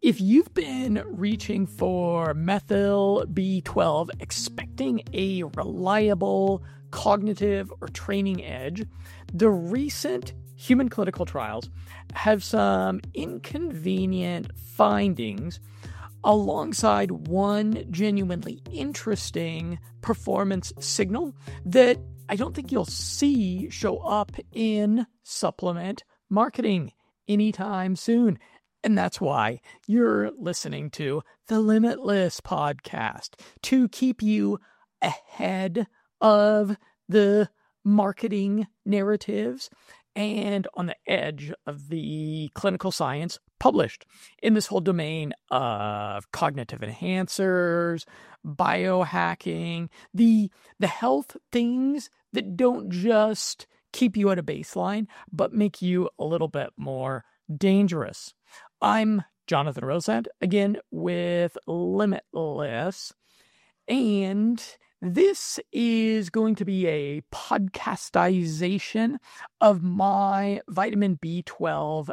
If you've been reaching for methyl B12, expecting a reliable cognitive or training edge, the recent human clinical trials have some inconvenient findings alongside one genuinely interesting performance signal that I don't think you'll see show up in supplement marketing anytime soon. And that's why you're listening to the Limitless podcast, to keep you ahead of the marketing narratives and on the edge of the clinical science published in this whole domain of cognitive enhancers, biohacking, the health things that don't just keep you at a baseline, but make you a little bit more dangerous. I'm Jonathan Rosand, again with Limitless, and this is going to be a podcastization of my vitamin B12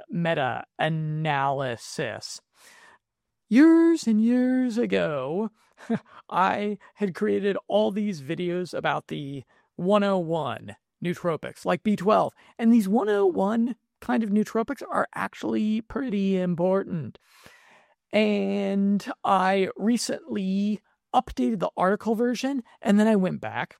meta-analysis. Years and years ago, I had created all these videos about the 101 nootropics, like B12, and these 101 kind of nootropics are actually pretty important. And I recently updated the article version, and then I went back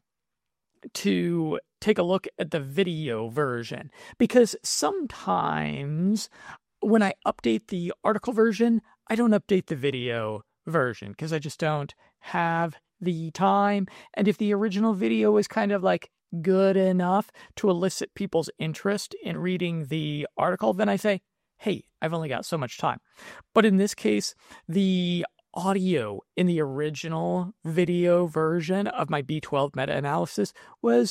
to take a look at the video version, because sometimes when I update the article version, I don't update the video version because I just don't have the time. And if the original video is kind of like good enough to elicit people's interest in reading the article, then I say, hey, I've only got so much time. But in this case, the audio in the original video version of my B12 meta-analysis was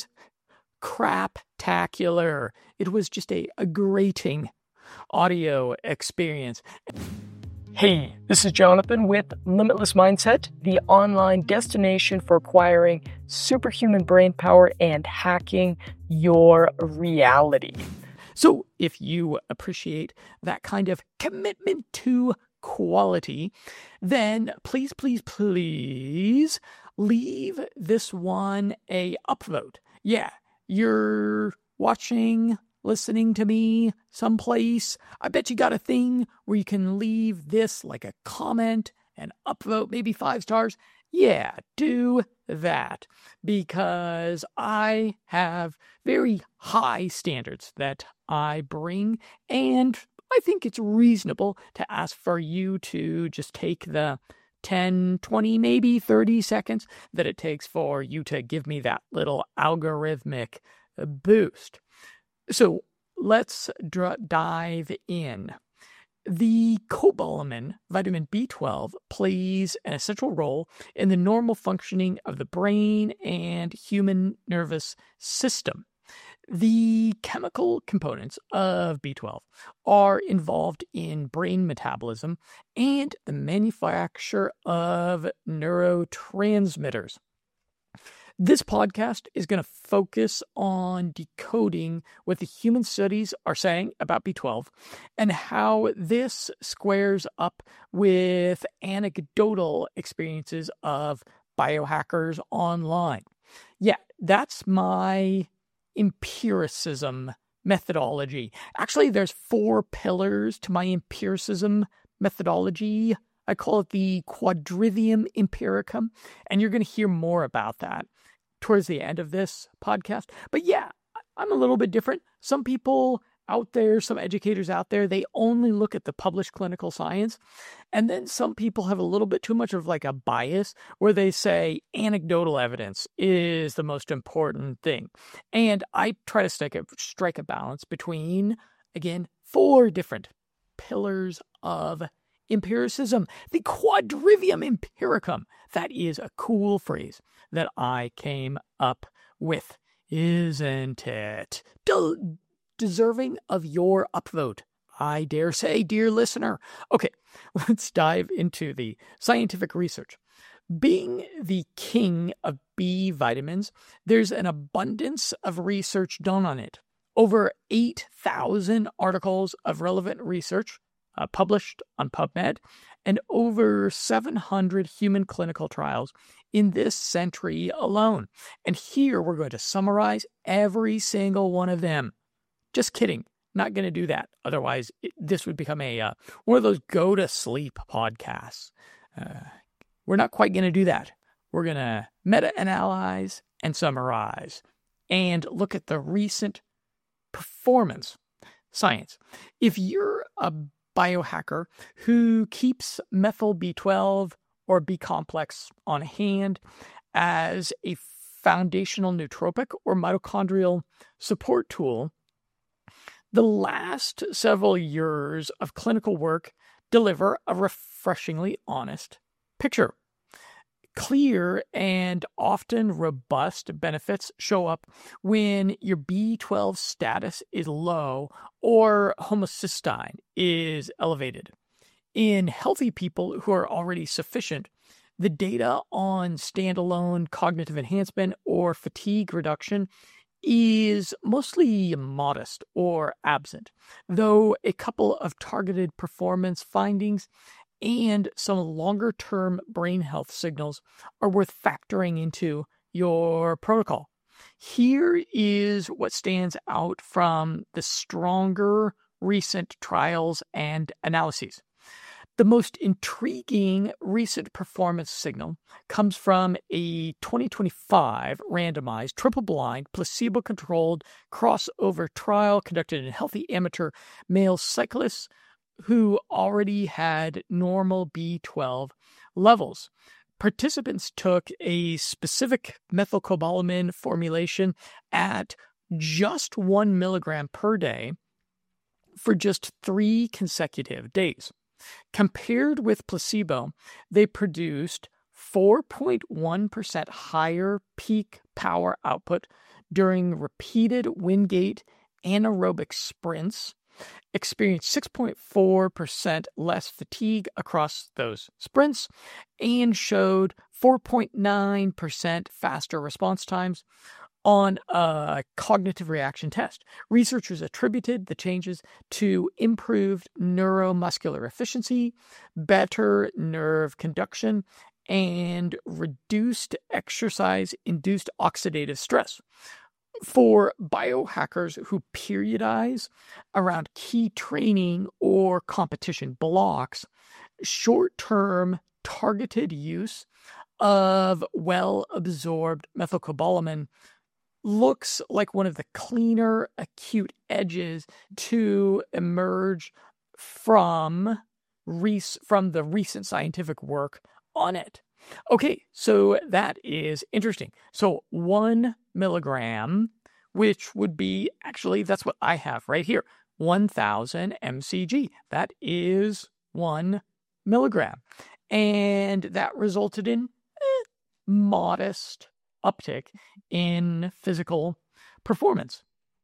craptacular. It was just a grating audio experience. Hey, this is Jonathan with Limitless Mindset, the online destination for acquiring superhuman brain power and hacking your reality. So if you appreciate that kind of commitment to quality, then please leave this one a upvote. Yeah, you're watching, listening to me someplace. I bet you got a thing where you can leave this like a comment and upvote, maybe 5 stars. Yeah, do that, because I have very high standards that I bring, and I think it's reasonable to ask for you to just take the 10, 20, maybe 30 seconds that it takes for you to give me that little algorithmic boost. So let's dive in. The cobalamin, vitamin B12, plays an essential role in the normal functioning of the brain and human nervous system. The chemical components of B12 are involved in brain metabolism and the manufacture of neurotransmitters. This podcast is going to focus on decoding what the human studies are saying about B12 and how this squares up with anecdotal experiences of biohackers online. Yeah, that's my empiricism methodology. Actually, there's 4 pillars to my empiricism methodology. I call it the Quadrivium Empiricum, and you're going to hear more about that towards the end of this podcast. But yeah, I'm a little bit different. Some people out there, some educators out there, they only look at the published clinical science. And then some people have a little bit too much of like a bias where they say anecdotal evidence is the most important thing. And I try to strike a balance between, again, 4 different pillars of empiricism. The Quadrivium Empiricum. That is a cool phrase that I came up with, isn't it? Deserving of your upvote, I dare say, dear listener. Okay, let's dive into the scientific research. Being the king of B vitamins, there's an abundance of research done on it. Over 8,000 articles of relevant research published on PubMed, and over 700 human clinical trials in this century alone. And here we're going to summarize every single one of them. Just kidding. Not going to do that. Otherwise, this would become one of those go-to-sleep podcasts. We're not quite going to do that. We're going to meta-analyze and summarize and look at the recent performance science. If you're a biohacker who keeps methyl B12 or B complex on hand as a foundational nootropic or mitochondrial support tool, the last several years of clinical work deliver a refreshingly honest picture. Clear and often robust benefits show up when your B12 status is low or homocysteine is elevated. In healthy people who are already sufficient, the data on standalone cognitive enhancement or fatigue reduction is mostly modest or absent, though a couple of targeted performance findings and some longer-term brain health signals are worth factoring into your protocol. Here is what stands out from the stronger recent trials and analyses. The most intriguing recent performance signal comes from a 2025 randomized, triple-blind, placebo-controlled crossover trial conducted in healthy amateur male cyclists who already had normal B12 levels. Participants took a specific methylcobalamin formulation at just 1 milligram per day for just 3 consecutive days. Compared with placebo, they produced 4.1% higher peak power output during repeated Wingate anaerobic sprints, experienced 6.4% less fatigue across those sprints, and showed 4.9% faster response times on a cognitive reaction test. Researchers attributed the changes to improved neuromuscular efficiency, better nerve conduction, and reduced exercise-induced oxidative stress. For biohackers who periodize around key training or competition blocks, short-term targeted use of well-absorbed methylcobalamin looks like one of the cleaner acute edges to emerge from the recent scientific work on it. Okay, so that is interesting. So 1 milligram, which would be, actually, that's what I have right here, 1,000 mcg. That is 1 milligram. And that resulted in modest uptick in physical performance.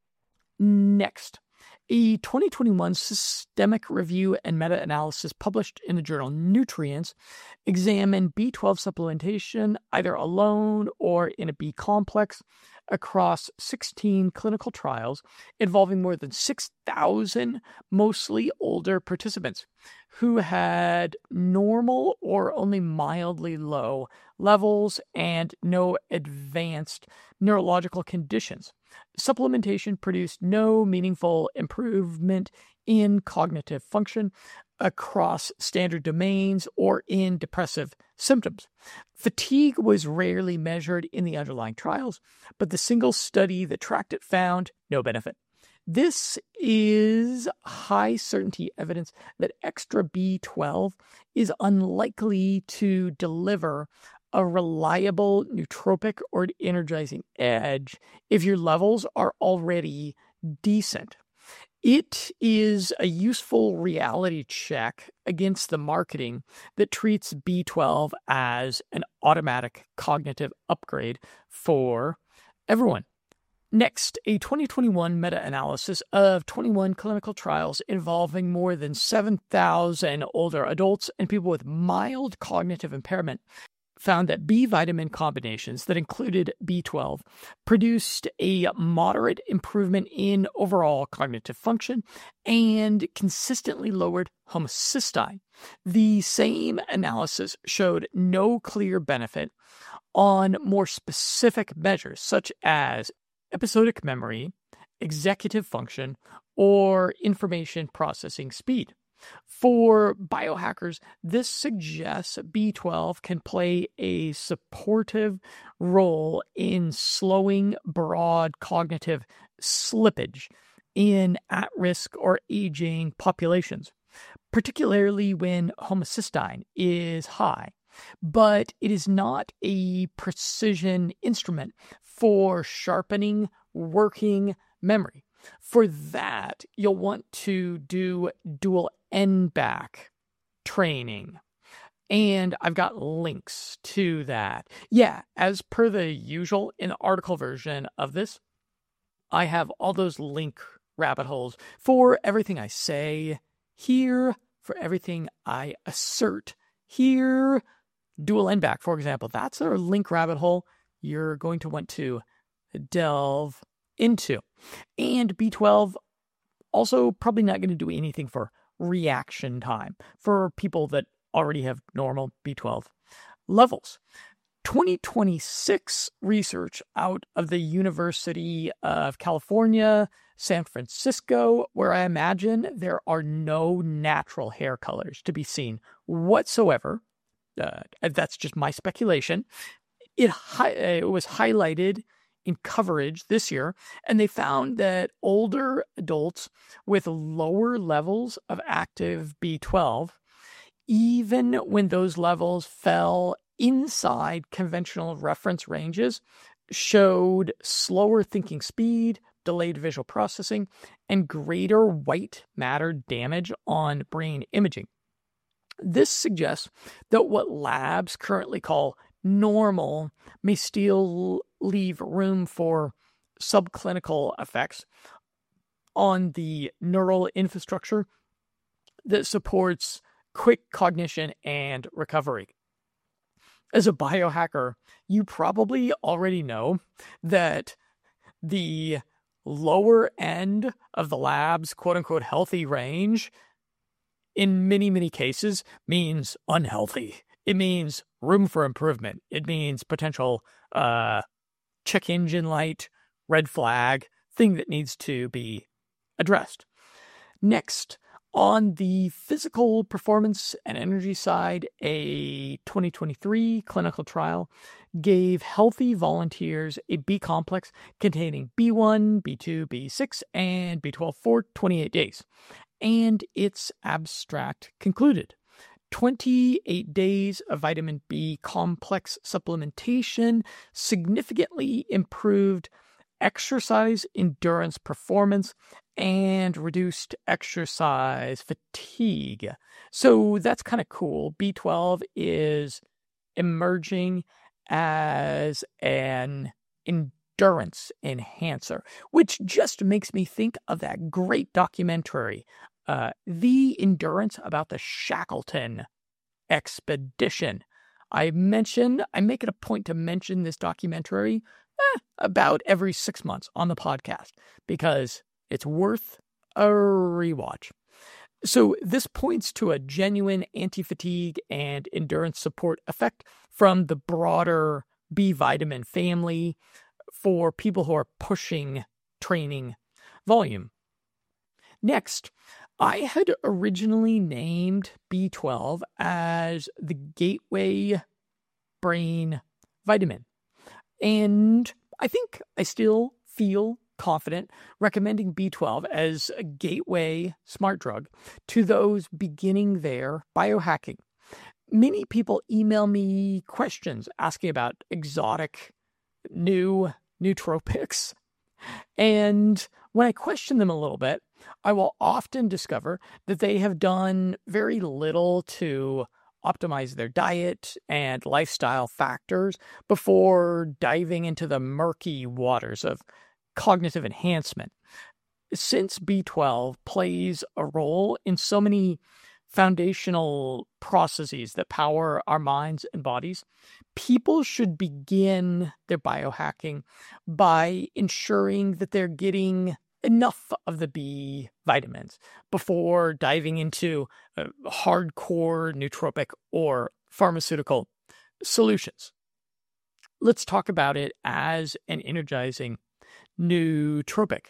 Next, a 2021 systemic review and meta-analysis published in the journal Nutrients examined B12 supplementation either alone or in a B complex across 16 clinical trials involving more than 6,000 mostly older participants who had normal or only mildly low levels and no advanced neurological conditions. Supplementation produced no meaningful improvement in cognitive function across standard domains or in depressive symptoms. Fatigue was rarely measured in the underlying trials, but the single study that tracked it found no benefit. This is high certainty evidence that extra B12 is unlikely to deliver a reliable nootropic or energizing edge if your levels are already decent. It is a useful reality check against the marketing that treats B12 as an automatic cognitive upgrade for everyone. Next, a 2021 meta-analysis of 21 clinical trials involving more than 7,000 older adults and people with mild cognitive impairment found that B vitamin combinations that included B12 produced a moderate improvement in overall cognitive function and consistently lowered homocysteine. The same analysis showed no clear benefit on more specific measures such as episodic memory, executive function, or information processing speed. For biohackers, this suggests B12 can play a supportive role in slowing broad cognitive slippage in at-risk or aging populations, particularly when homocysteine is high. But it is not a precision instrument for sharpening working memory. For that, you'll want to do dual NBAC training. And I've got links to that. Yeah, as per the usual in the article version of this, I have all those link rabbit holes for everything I say here, for everything I assert here. Dual NBAC, for example, that's a link rabbit hole you're going to want to delve into. And B12 also probably not going to do anything for reaction time for people that already have normal B12 levels. 2026 research out of the University of California, San Francisco, where I imagine there are no natural hair colors to be seen whatsoever. That's just my speculation. It was highlighted in coverage this year, and they found that older adults with lower levels of active B12, even when those levels fell inside conventional reference ranges, showed slower thinking speed, delayed visual processing, and greater white matter damage on brain imaging. This suggests that what labs currently call normal may still leave room for subclinical effects on the neural infrastructure that supports quick cognition and recovery. As a biohacker, you probably already know that the lower end of the lab's quote-unquote healthy range in many, many cases means unhealthy. It means room for improvement. It means potential check engine light, red flag, thing that needs to be addressed. Next, on the physical performance and energy side, a 2023 clinical trial gave healthy volunteers a B complex containing B1, B2, B6, and B12 for 28 days. And its abstract concluded. 28 days of vitamin B complex supplementation significantly improved exercise endurance performance and reduced exercise fatigue. So that's kind of cool. B12 is emerging as an endurance enhancer, which just makes me think of that great documentary, The Endurance, about the Shackleton expedition. I make it a point to mention this documentary about every 6 months on the podcast because it's worth a rewatch. So this points to a genuine anti-fatigue and endurance support effect from the broader B vitamin family for people who are pushing training volume. Next, I had originally named B12 as the gateway brain vitamin. And I think I still feel confident recommending B12 as a gateway smart drug to those beginning their biohacking. Many people email me questions asking about exotic new nootropics. And when I question them a little bit, I will often discover that they have done very little to optimize their diet and lifestyle factors before diving into the murky waters of cognitive enhancement. Since B12 plays a role in so many foundational processes that power our minds and bodies, people should begin their biohacking by ensuring that they're getting enough of the B vitamins before diving into hardcore nootropic or pharmaceutical solutions. Let's talk about it as an energizing nootropic.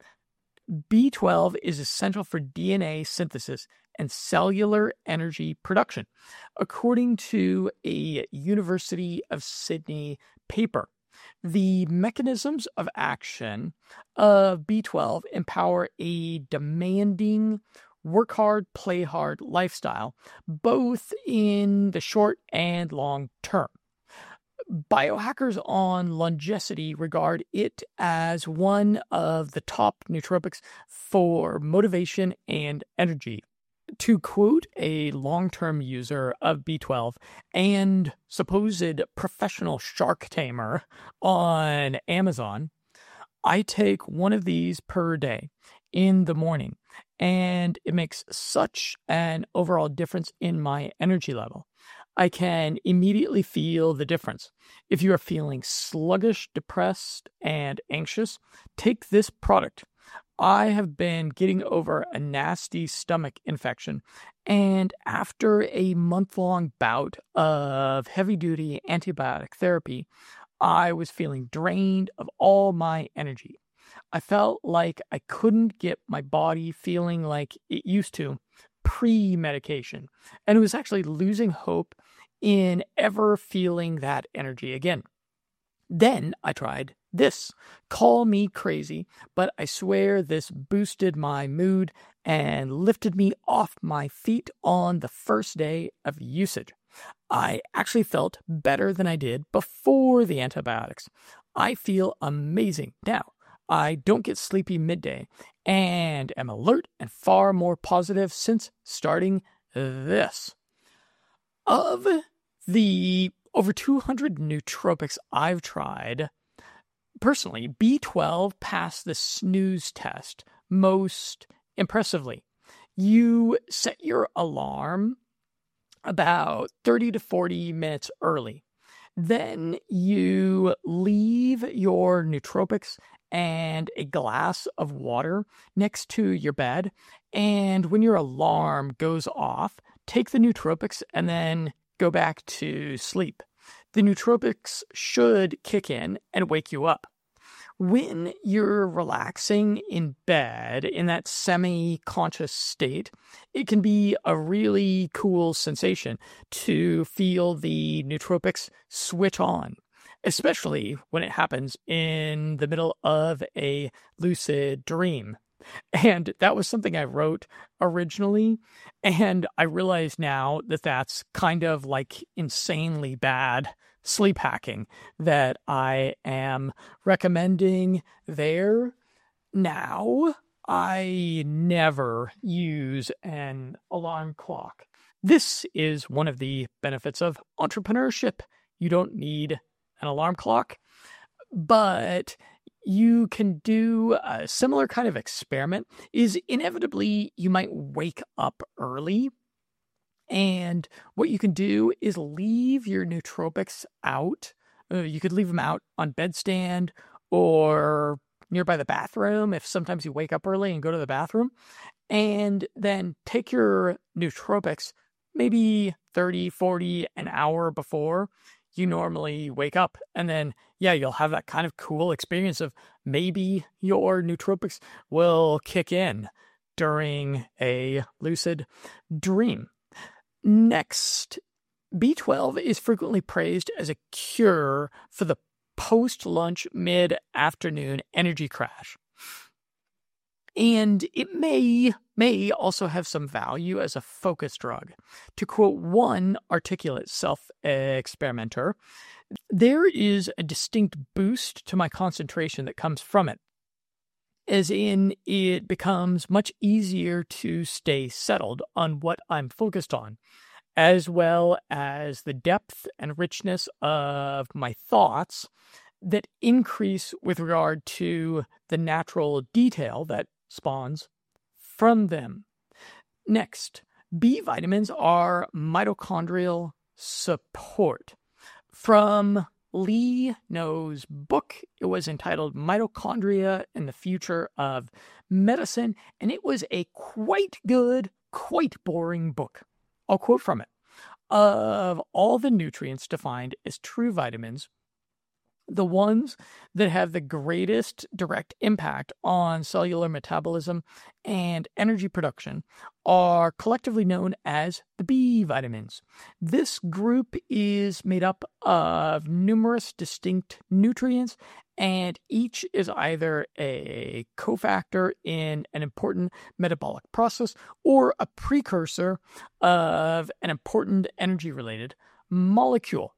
B12 is essential for DNA synthesis and cellular energy production, according to a University of Sydney paper. The mechanisms of action of B12 empower a demanding, work hard, play hard lifestyle, both in the short and long term. Biohackers on Longecity regard it as one of the top nootropics for motivation and energy. To quote a long-term user of B12 and supposed professional shark tamer on Amazon, I take one of these per day in the morning, and it makes such an overall difference in my energy level. I can immediately feel the difference. If you are feeling sluggish, depressed, and anxious, take this product. I have been getting over a nasty stomach infection, and after a month-long bout of heavy-duty antibiotic therapy, I was feeling drained of all my energy. I felt like I couldn't get my body feeling like it used to pre-medication, and it was actually losing hope in ever feeling that energy again. Then I tried this. Call me crazy, but I swear this boosted my mood and lifted me off my feet on the first day of usage. I actually felt better than I did before the antibiotics. I feel amazing now. I don't get sleepy midday and am alert and far more positive since starting this. Of the over 200 nootropics I've tried, personally, B12 passed the snooze test most impressively. You set your alarm about 30 to 40 minutes early. Then you leave your nootropics and a glass of water next to your bed. And when your alarm goes off, take the nootropics and then go back to sleep. The nootropics should kick in and wake you up. When you're relaxing in bed in that semi-conscious state, it can be a really cool sensation to feel the nootropics switch on, especially when it happens in the middle of a lucid dream. And that was something I wrote originally, and I realize now that that's kind of like insanely bad sleep hacking that I am recommending there. Now, I never use an alarm clock. This is one of the benefits of entrepreneurship. You don't need an alarm clock, but you can do a similar kind of experiment. Is inevitably you might wake up early, and what you can do is leave your nootropics out. You could leave them out on bedstand or nearby the bathroom if sometimes you wake up early and go to the bathroom, and then take your nootropics maybe 30, 40, an hour before you normally wake up. And then, yeah, you'll have that kind of cool experience of maybe your nootropics will kick in during a lucid dream. Next, B12 is frequently praised as a cure for the post-lunch, mid-afternoon energy crash. And it may also have some value as a focus drug. To quote one articulate self-experimenter, there is a distinct boost to my concentration that comes from it, as in it becomes much easier to stay settled on what I'm focused on, as well as the depth and richness of my thoughts that increase with regard to the natural detail that spawns from them. Next, B vitamins are mitochondrial support. From Lee No's book, it was entitled Mitochondria and the Future of Medicine, and it was a quite good, quite boring book. I'll quote from it. Of all the nutrients defined as true vitamins, the ones that have the greatest direct impact on cellular metabolism and energy production are collectively known as the B vitamins. This group is made up of numerous distinct nutrients, and each is either a cofactor in an important metabolic process or a precursor of an important energy-related molecule.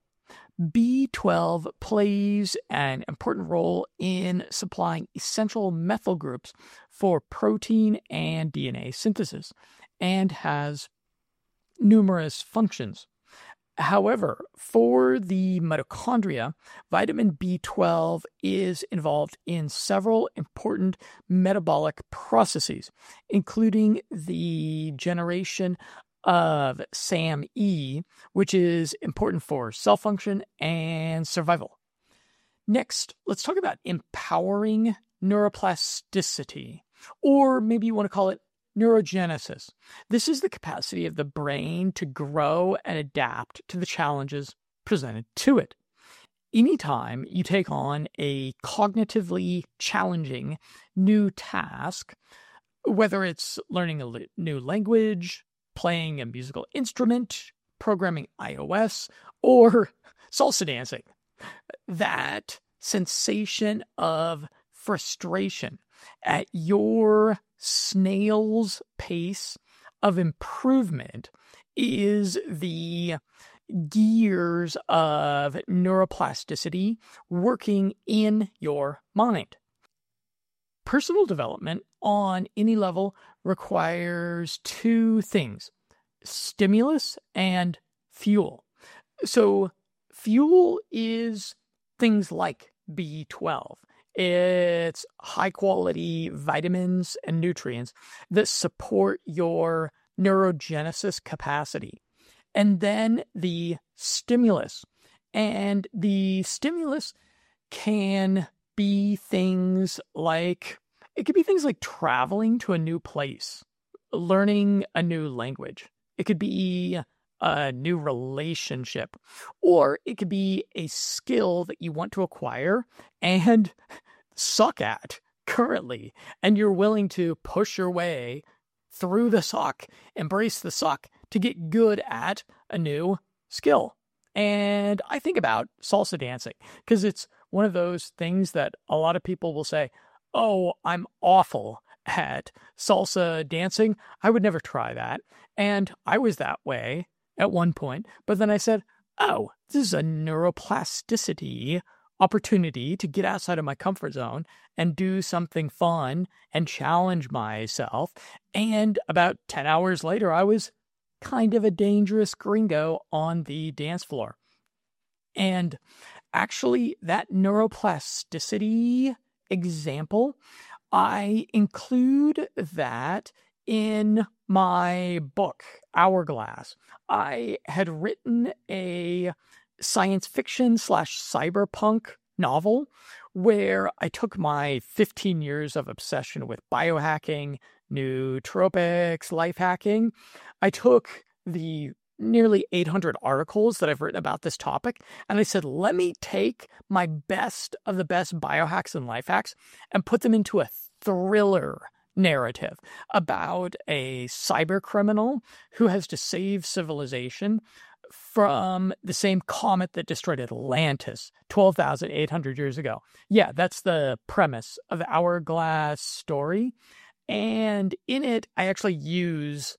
B12 plays an important role in supplying essential methyl groups for protein and DNA synthesis and has numerous functions. However, for the mitochondria, vitamin B12 is involved in several important metabolic processes, including the generation of SAMe, which is important for cell function and survival. Next, let's talk about empowering neuroplasticity, or maybe you want to call it neurogenesis. This is the capacity of the brain to grow and adapt to the challenges presented to it. Anytime you take on a cognitively challenging new task, whether it's learning a new language, playing a musical instrument, programming iOS, or salsa dancing, that sensation of frustration at your snail's pace of improvement is the gears of neuroplasticity working in your mind. Personal development on any level requires two things: stimulus and fuel. So fuel is things like B12. It's high quality vitamins and nutrients that support your neurogenesis capacity. And then the stimulus. And the stimulus can be things like, it could be things like traveling to a new place, learning a new language. It could be a new relationship, or it could be a skill that you want to acquire and suck at currently, and you're willing to push your way through the suck, embrace the suck to get good at a new skill. And I think about salsa dancing because it's one of those things that a lot of people will say, oh, I'm awful at salsa dancing. I would never try that. And I was that way at one point. But then I said, oh, this is a neuroplasticity opportunity to get outside of my comfort zone and do something fun and challenge myself. And about 10 hours later, I was kind of a dangerous gringo on the dance floor. And actually, that neuroplasticity example, I include that in my book, Hourglass. I had written a science fiction / cyberpunk novel where I took my 15 years of obsession with biohacking, nootropics, life hacking. I took the nearly 800 articles that I've written about this topic, and I said, let me take my best of the best biohacks and life hacks and put them into a thriller narrative about a cyber criminal who has to save civilization from the same comet that destroyed Atlantis 12,800 years ago. Yeah, that's the premise of the Hourglass story. And in it, I actually use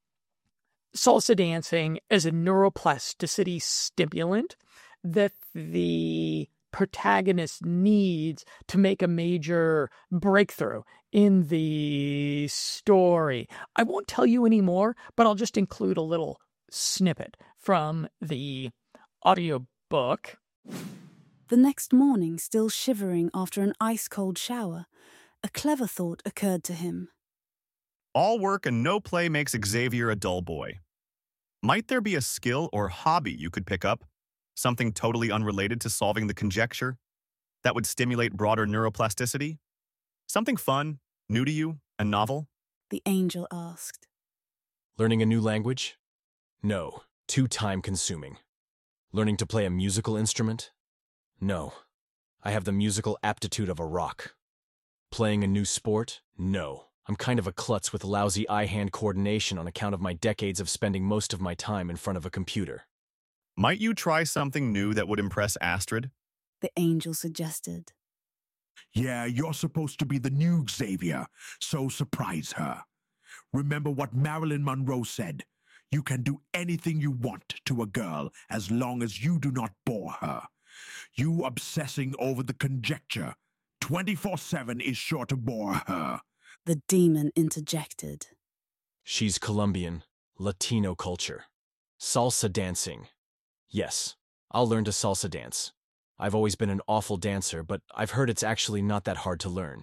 salsa dancing as a neuroplasticity stimulant that the protagonist needs to make a major breakthrough in the story. I won't tell you any more, but I'll just include a little snippet from the audiobook. The next morning, still shivering after an ice-cold shower, a clever thought occurred to him. All work and no play makes Xavier a dull boy. Might there be a skill or hobby you could pick up? Something totally unrelated to solving the conjecture? That would stimulate broader neuroplasticity? Something fun, new to you, and novel? The angel asked. Learning a new language? No, too time-consuming. Learning to play a musical instrument? No, I have the musical aptitude of a rock. Playing a new sport? No, I'm kind of a klutz with lousy eye-hand coordination on account of my decades of spending most of my time in front of a computer. Might you try something new that would impress Astrid? The angel suggested. Yeah, you're supposed to be the new Xavier, so surprise her. Remember what Marilyn Monroe said. You can do anything you want to a girl as long as you do not bore her. You obsessing over the conjecture 24/7 is sure to bore her. The demon interjected. She's Colombian, Latino culture. Salsa dancing. Yes, I'll learn to salsa dance. I've always been an awful dancer, but I've heard it's actually not that hard to learn.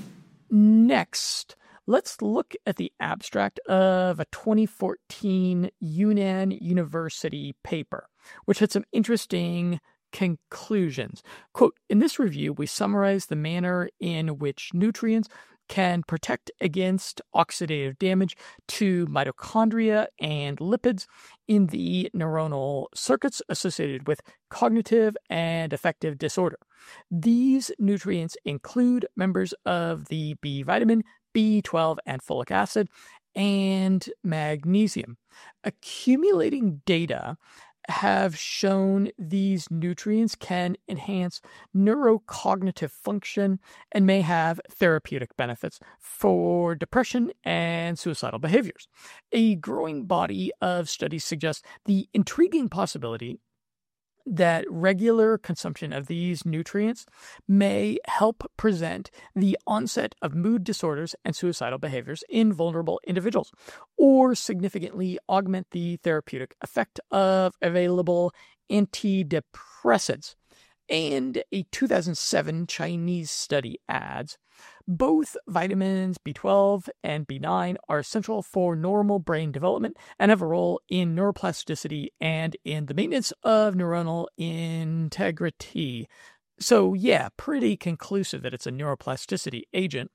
Next, let's look at the abstract of a 2014 Yunnan University paper, which had some interesting conclusions. Quote, in this review, we summarize the manner in which nutrients can protect against oxidative damage to mitochondria and lipids in the neuronal circuits associated with cognitive and affective disorder. These nutrients include members of the B vitamin, B12, and folic acid, and magnesium. Accumulating data have shown these nutrients can enhance neurocognitive function and may have therapeutic benefits for depression and suicidal behaviors. A growing body of studies suggests the intriguing possibility that regular consumption of these nutrients may help prevent the onset of mood disorders and suicidal behaviors in vulnerable individuals, or significantly augment the therapeutic effect of available antidepressants. And a 2007 Chinese study adds, both vitamins B12 and B9 are essential for normal brain development and have a role in neuroplasticity and in the maintenance of neuronal integrity. So yeah, pretty conclusive that it's a neuroplasticity agent.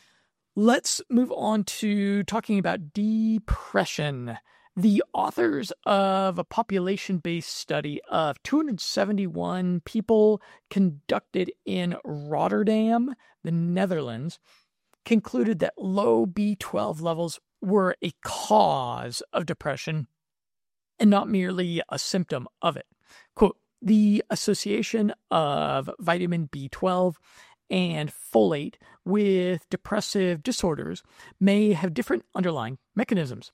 Let's move on to talking about depression. The authors of a population-based study of 271 people conducted in Rotterdam, the Netherlands, concluded that low B12 levels were a cause of depression and not merely a symptom of it. Quote, the association of vitamin B12 and folate with depressive disorders may have different underlying mechanisms.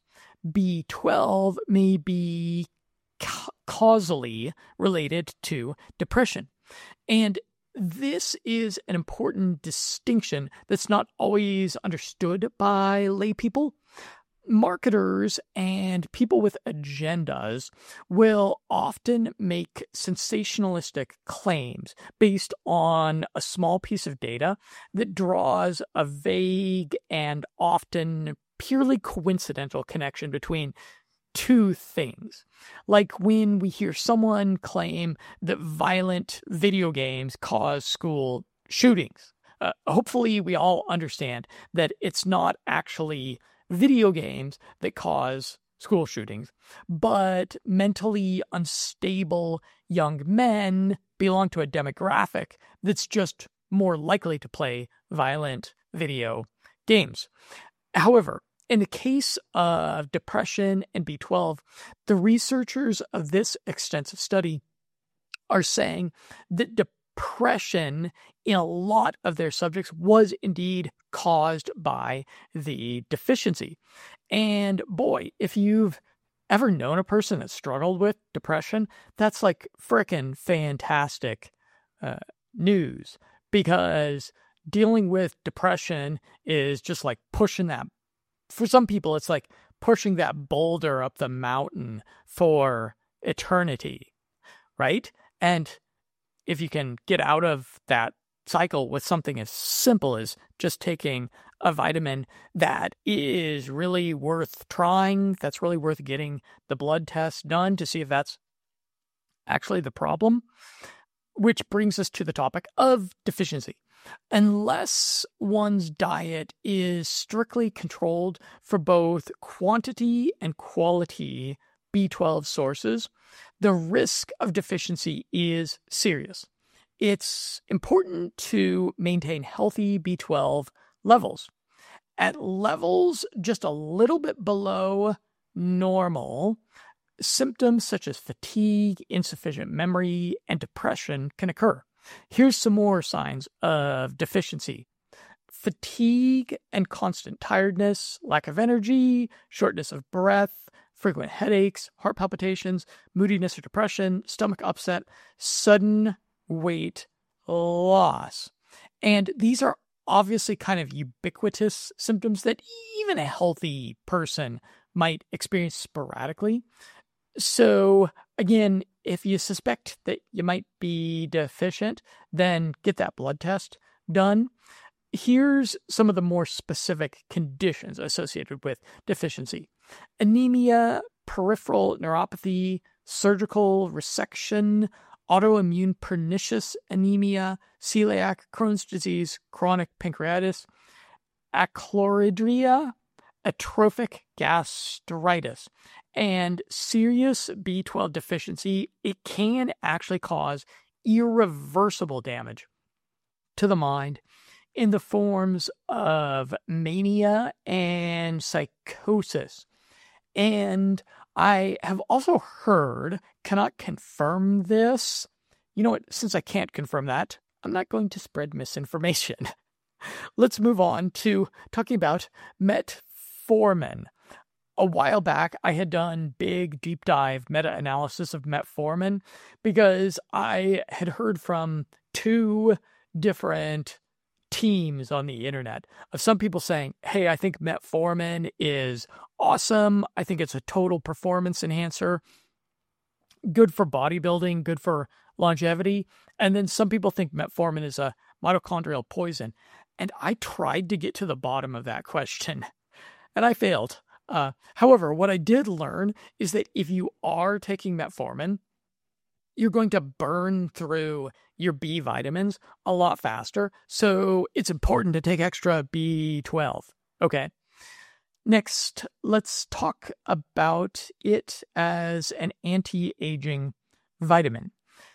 B12 may be causally related to depression. And this is an important distinction that's not always understood by lay people. Marketers and people with agendas will often make sensationalistic claims based on a small piece of data that draws a vague and often purely coincidental connection between two things. Like when we hear someone claim that violent video games cause school shootings. Hopefully we all understand that it's not actually video games that cause school shootings, but mentally unstable young men belong to a demographic that's just more likely to play violent video games. However, in the case of depression and B12, the researchers of this extensive study are saying that depression in a lot of their subjects was indeed caused by the deficiency. And boy, if you've ever known a person that struggled with depression, that's like frickin' fantastic news, because dealing with depression is just like pushing that. For some people, it's like pushing that boulder up the mountain for eternity, right? And if you can get out of that cycle with something as simple as just taking a vitamin that is really worth trying, that's really worth getting the blood test done to see if that's actually the problem. Which brings us to the topic of deficiency. Unless one's diet is strictly controlled for both quantity and quality B12 sources, the risk of deficiency is serious. It's important to maintain healthy B12 levels. At levels just a little bit below normal, symptoms such as fatigue, insufficient memory, and depression can occur. Here's some more signs of deficiency. Fatigue and constant tiredness, lack of energy, shortness of breath, frequent headaches, heart palpitations, moodiness or depression, stomach upset, sudden weight loss. And these are obviously kind of ubiquitous symptoms that even a healthy person might experience sporadically. So again, if you suspect that you might be deficient, then get that blood test done. Here's some of the more specific conditions associated with deficiency: anemia, peripheral neuropathy, surgical resection, autoimmune pernicious anemia, celiac, Crohn's disease, chronic pancreatitis, achlorhydria, atrophic gastritis, and serious B12 deficiency. It can actually cause irreversible damage to the mind in the forms of mania and psychosis. And I have also heard, cannot confirm this. You know what? Since I can't confirm that, I'm not going to spread misinformation. Let's move on to talking about metformin. A while back, I had done big deep dive meta-analysis of metformin because I had heard from two different teams on the internet of some people saying, hey, I think metformin is awesome. I think it's a total performance enhancer, good for bodybuilding, good for longevity. And then some people think metformin is a mitochondrial poison. And I tried to get to the bottom of that question and I failed. However, what I did learn is that if you are taking metformin, you're going to burn through your B vitamins a lot faster. So it's important to take extra B12. Okay. Next, let's talk about it as an anti-aging vitamin.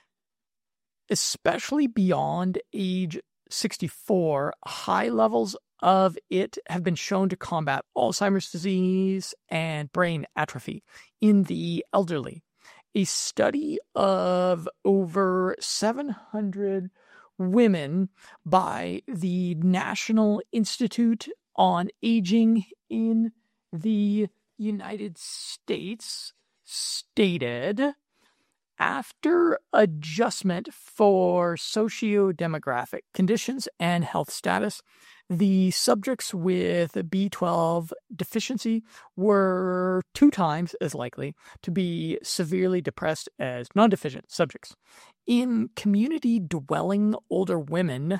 Especially beyond age 64, high levels of it have been shown to combat Alzheimer's disease and brain atrophy in the elderly. A study of over 700 women by the National Institute on Aging in the United States stated, after adjustment for socio-demographic conditions and health status, the subjects with B12 deficiency were 2 times as likely to be severely depressed as non-deficient subjects. In community-dwelling older women,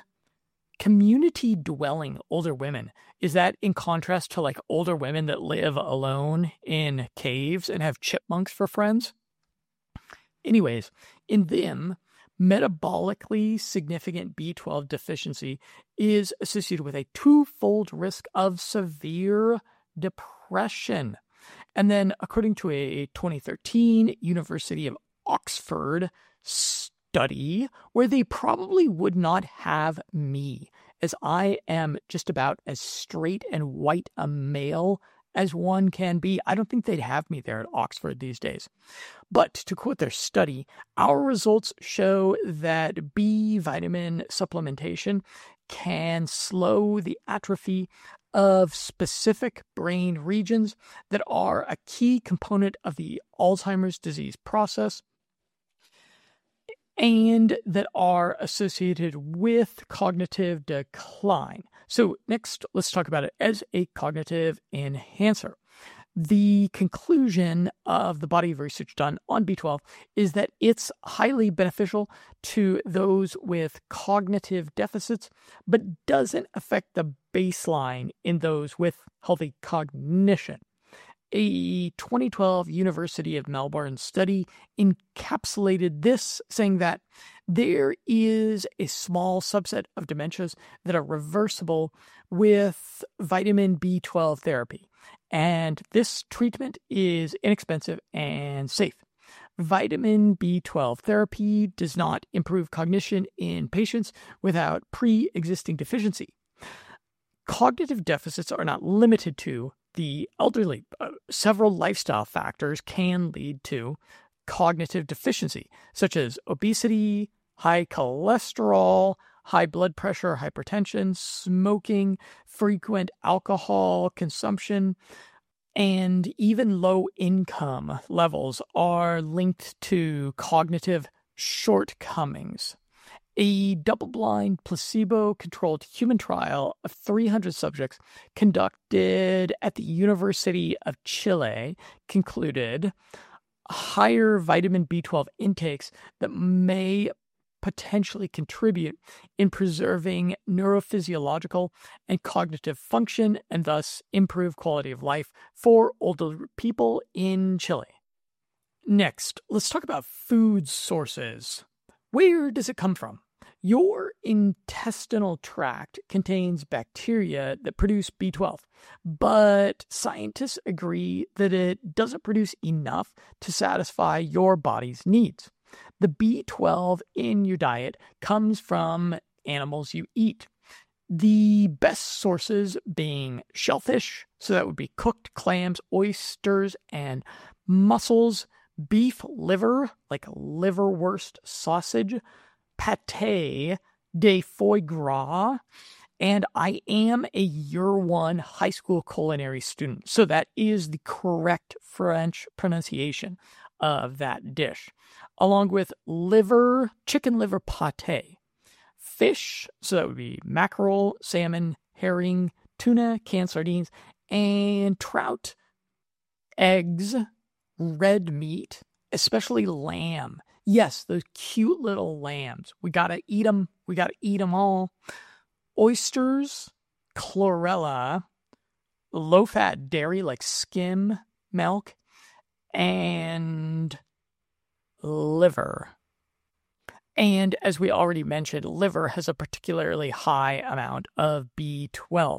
is that in contrast to like older women that live alone in caves and have chipmunks for friends? Anyways, in them, metabolically significant B12 deficiency is associated with a 2-fold risk of severe depression. And then, according to a 2013 University of Oxford study, where they probably would not have me, as I am just about as straight and white a male as one can be. I don't think they'd have me there at Oxford these days. But to quote their study, our results show that B vitamin supplementation can slow the atrophy of specific brain regions that are a key component of the Alzheimer's disease process and that are associated with cognitive decline. So next, let's talk about it as a cognitive enhancer. The conclusion of the body of research done on B12 is that it's highly beneficial to those with cognitive deficits, but doesn't affect the baseline in those with healthy cognition. A 2012 University of Melbourne study encapsulated this, saying that there is a small subset of dementias that are reversible with vitamin B12 therapy, and this treatment is inexpensive and safe. Vitamin B12 therapy does not improve cognition in patients without pre-existing deficiency. Cognitive deficits are not limited to the elderly. Several lifestyle factors can lead to cognitive deficiency, such as obesity, high cholesterol, high blood pressure, hypertension, smoking, frequent alcohol consumption, and even low income levels are linked to cognitive shortcomings. A double-blind, placebo-controlled human trial of 300 subjects conducted at the University of Chile concluded higher vitamin B12 intakes that may potentially contribute in preserving neurophysiological and cognitive function and thus improve quality of life for older people in Chile. Next, let's talk about food sources. Where does it come from? Your intestinal tract contains bacteria that produce B12, but scientists agree that it doesn't produce enough to satisfy your body's needs. The B12 in your diet comes from animals you eat. The best sources being shellfish, so that would be cooked clams, oysters, and mussels, beef liver, like liverwurst sausage, pâté de foie gras, and I am a year one high school culinary student, so that is the correct French pronunciation of that dish, along with liver, chicken liver pâté, fish, so that would be mackerel, salmon, herring, tuna, canned sardines, and trout, eggs, red meat, especially lamb. Yes, those cute little lambs. We gotta eat them. We gotta eat them all. Oysters, chlorella, low-fat dairy like skim milk, and liver. And as we already mentioned, liver has a particularly high amount of B12.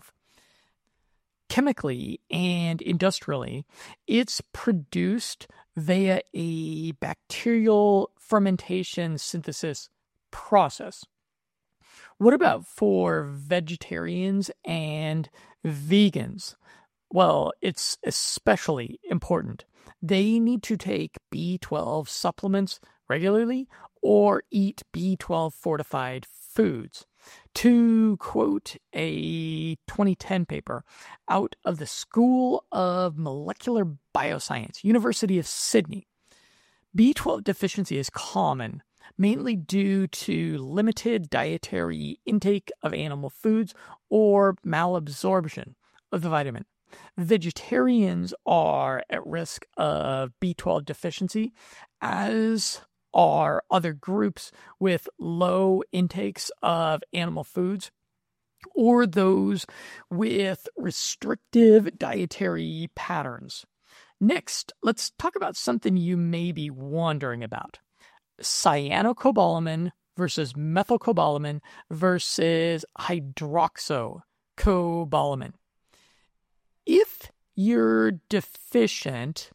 Chemically and industrially, it's produced via a bacterial fermentation synthesis process. What about for vegetarians and vegans? Well, it's especially important. They need to take B12 supplements regularly or eat B12 fortified foods. To quote a 2010 paper out of the School of Molecular Bioscience, University of Sydney, B12 deficiency is common, mainly due to limited dietary intake of animal foods or malabsorption of the vitamin. Vegetarians are at risk of B12 deficiency, as are other groups with low intakes of animal foods or those with restrictive dietary patterns. Next, let's talk about something you may be wondering about. Cyanocobalamin versus methylcobalamin versus hydroxycobalamin. If you're deficient,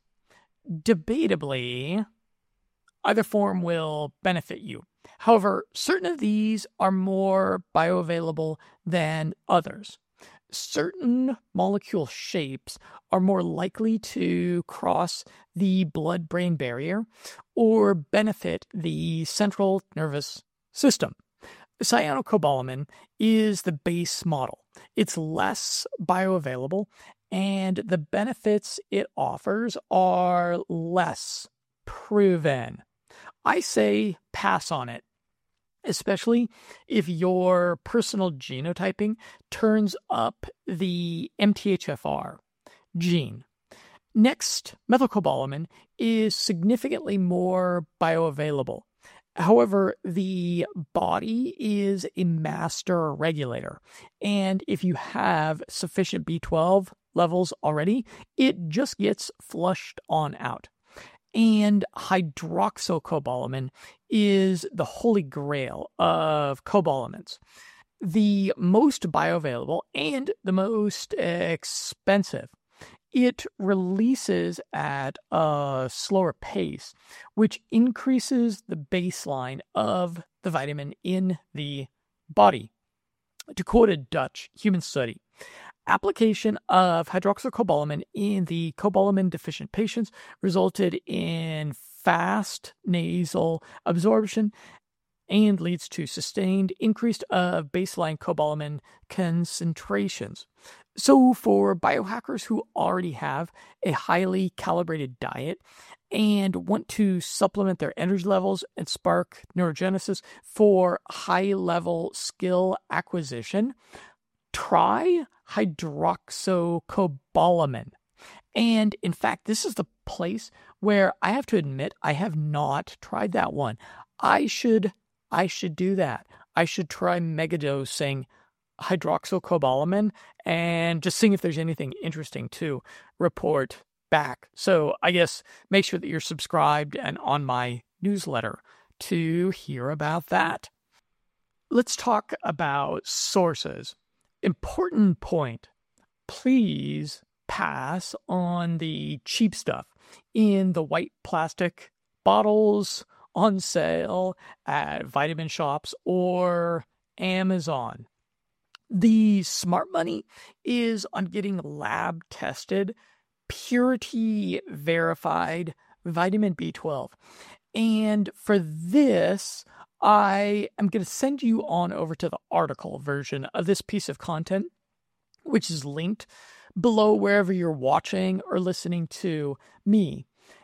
debatably, either form will benefit you. However, certain of these are more bioavailable than others. Certain molecule shapes are more likely to cross the blood-brain barrier or benefit the central nervous system. Cyanocobalamin is the base model. It's less bioavailable, and the benefits it offers are less proven. I say pass on it, especially if your personal genotyping turns up the MTHFR gene. Next, methylcobalamin is significantly more bioavailable. However, the body is a master regulator, and if you have sufficient B12 levels already, it just gets flushed on out. And hydroxycobalamin is the holy grail of cobalamins, the most bioavailable and the most expensive. It releases at a slower pace, which increases the baseline of the vitamin in the body. To quote a Dutch human study, application of hydroxycobalamin in the cobalamin deficient patients resulted in fast nasal absorption and leads to sustained increase of baseline cobalamin concentrations. So for biohackers who already have a highly calibrated diet and want to supplement their energy levels and spark neurogenesis for high-level skill acquisition, try hydroxycobalamin. And in fact, this is the place where I have to admit I have not tried that one. I should do that. I should try megadosing hydroxycobalamin and just seeing if there's anything interesting to report back. So I guess make sure that you're subscribed and on my newsletter to hear about that. Let's talk about sources. Important point. Please pass on the cheap stuff in the white plastic bottles on sale at vitamin shops or Amazon. The smart money is on getting lab tested, purity verified vitamin B12. And for this, I am going to send you on over to the article version of this piece of content, which is linked below wherever you're watching or listening to me.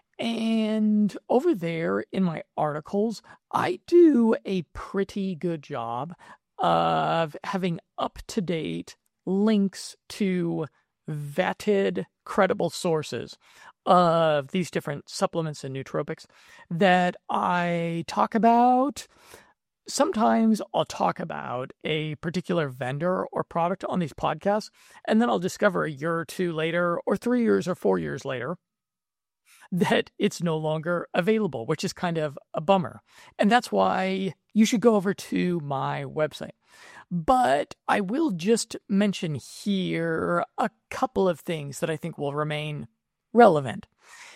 And over there in my articles, I do a pretty good job of having up-to-date links to vetted, credible sources of these different supplements and nootropics that I talk about. Sometimes I'll talk about a particular vendor or product on these podcasts, and then I'll discover a year or two later, or 3 years or 4 years later, that it's no longer available, which is kind of a bummer. And that's why you should go over to my website. But I will just mention here a couple of things that I think will remain relevant.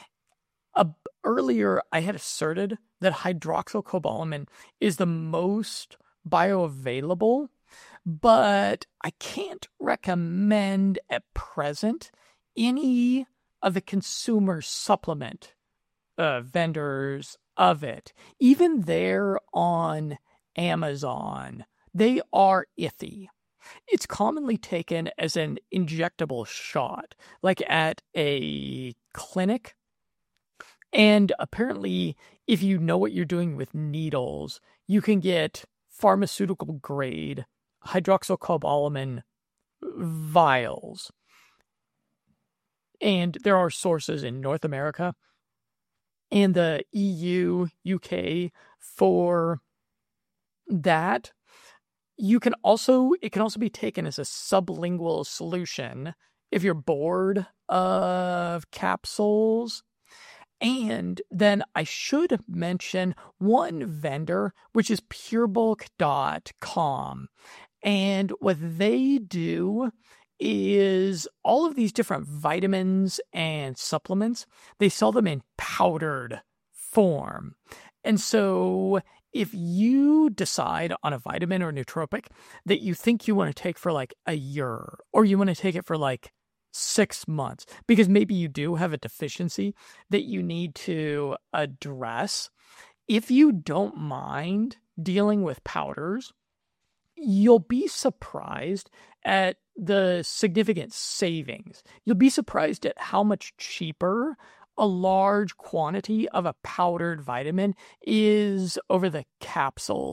Earlier, I had asserted that hydroxycobalamin is the most bioavailable, but I can't recommend at present any of the consumer supplement vendors of it. Even there on Amazon, they are iffy. It's commonly taken as an injectable shot, like at a clinic. And apparently, if you know what you're doing with needles, you can get pharmaceutical grade hydroxycobalamin vials. And there are sources in North America and the EU, UK for that. It can also be taken as a sublingual solution if you're bored of capsules. And then I should mention one vendor, which is purebulk.com. And what they do is all of these different vitamins and supplements, they sell them in powdered form. And so if you decide on a vitamin or nootropic that you think you want to take for like a year, or you want to take it for like 6 months, because maybe you do have a deficiency that you need to address, if you don't mind dealing with powders, you'll be surprised at the significant savings. You'll be surprised at how much cheaper a large quantity of a powdered vitamin is over the capsuled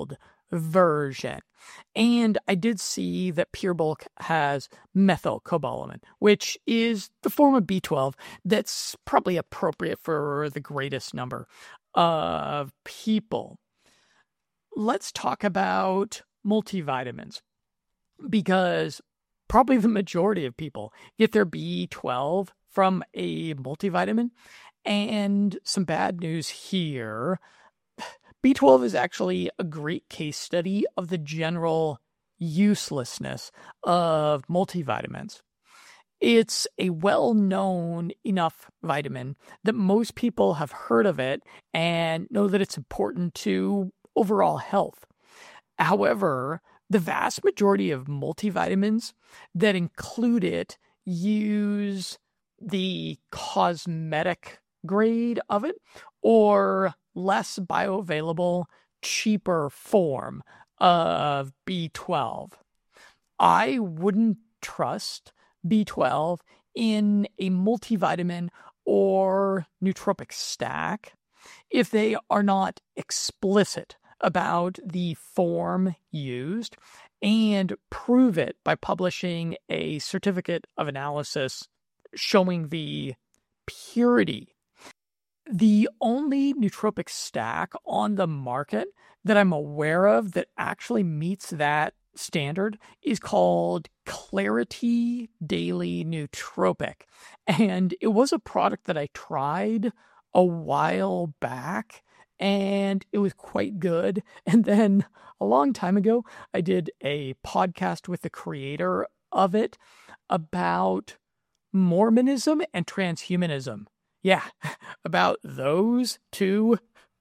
version. And I did see that Pure Bulk has methylcobalamin, which is the form of B12 that's probably appropriate for the greatest number of people. Let's talk about multivitamins, because probably the majority of people get their B12 from a multivitamin. And some bad news here. B12 is actually a great case study of the general uselessness of multivitamins. It's a well-known enough vitamin that most people have heard of it and know that it's important to overall health. However, the vast majority of multivitamins that include it use the cosmetic grade of it or less bioavailable, cheaper form of B12. I wouldn't trust B12 in a multivitamin or nootropic stack if they are not explicit about the form used and prove it by publishing a certificate of analysis showing the purity. The only nootropic stack on the market that I'm aware of that actually meets that standard is called Clarity Daily Nootropic. And it was a product that I tried a while back, and it was quite good. And then a long time ago, I did a podcast with the creator of it about Mormonism and transhumanism. Yeah, about those two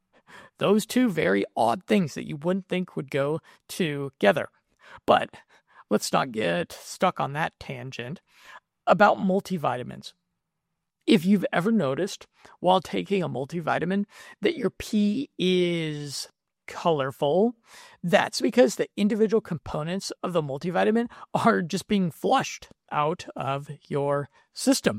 very odd things that you wouldn't think would go together. But let's not get stuck on that tangent. About multivitamins. If you've ever noticed while taking a multivitamin that your pee is colorful, that's because the individual components of the multivitamin are just being flushed out of your system.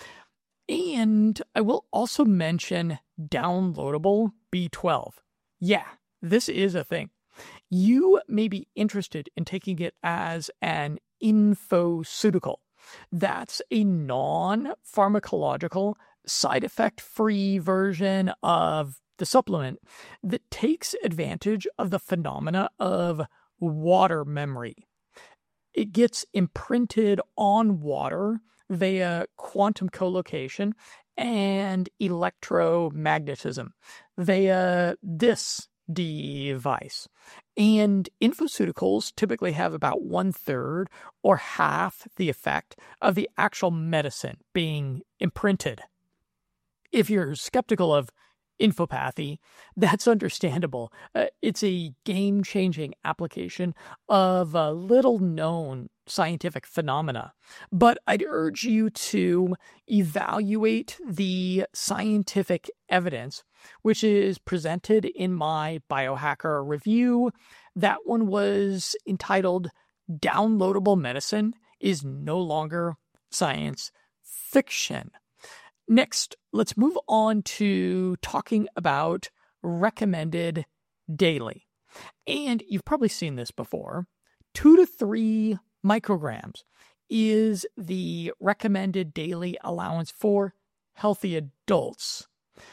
And I will also mention downloadable B12. Yeah, this is a thing. You may be interested in taking it as an infoceutical. That's a non-pharmacological, side effect-free version of the supplement that takes advantage of the phenomena of water memory. It gets imprinted on water via quantum collocation and electromagnetism via this device. And infoceuticals typically have about 1/3 or half the effect of the actual medicine being imprinted. If you're skeptical of infopathy, that's understandable. It's a game-changing application of a little-known scientific phenomena. But I'd urge you to evaluate the scientific evidence, which is presented in my Biohacker review. That one was entitled Downloadable Medicine is No Longer Science Fiction. Next, let's move on to talking about recommended daily. And you've probably seen this before. 2 to 3 micrograms is the recommended daily allowance for healthy adults.